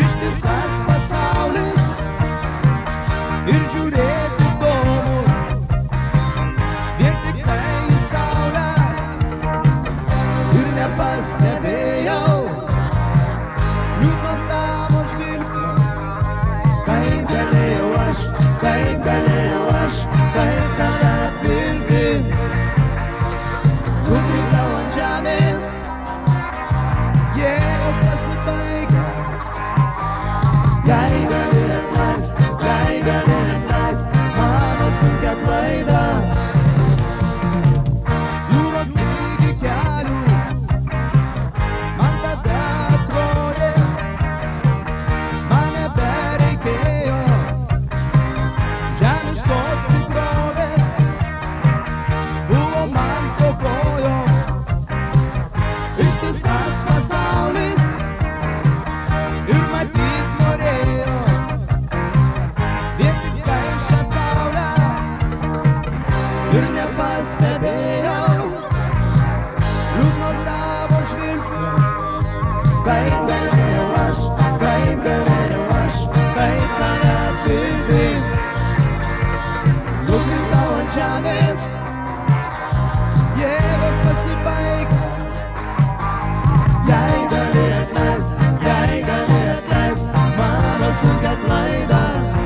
Ištisas pasaulis ir žiūrėti įdomu, vien tik tai į saulę ir nepastebėjau liūdno tavo žvilgsnio. Kaip galėjau aš, kaip tave apvilti, nukritau ant žemės, jėgos pasibaigė. Jei gali atleisk mano sunkią klaidą. Jūros lygi kelių man tada atrodė, man nebereikėjo žemiškos tikrovės, buvo man po kojom ištisas pasaulis ir matyt norėjo vien tik skaisčią saulę ir nepastebėjau liūdno tavo žvilgsnio. Kaip galėjau aš, kaip tave apvilti, nukritau ant žemės, jėgos pasibaigė. Jei gali atleisk mano sunkią klaidą.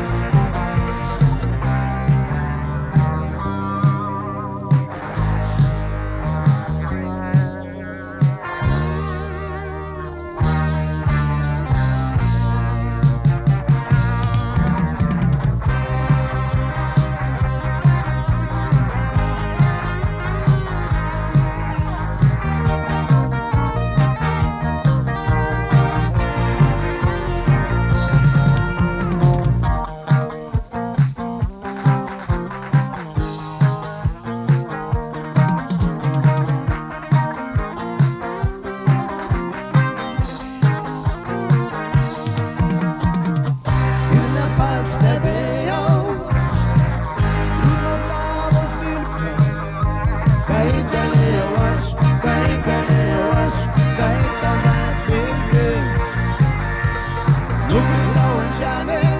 Nepastebėjau liūdno tavo žvilgsnio. Kaip galėjau aš, kaip tave apvilti, nukritau ant žemės.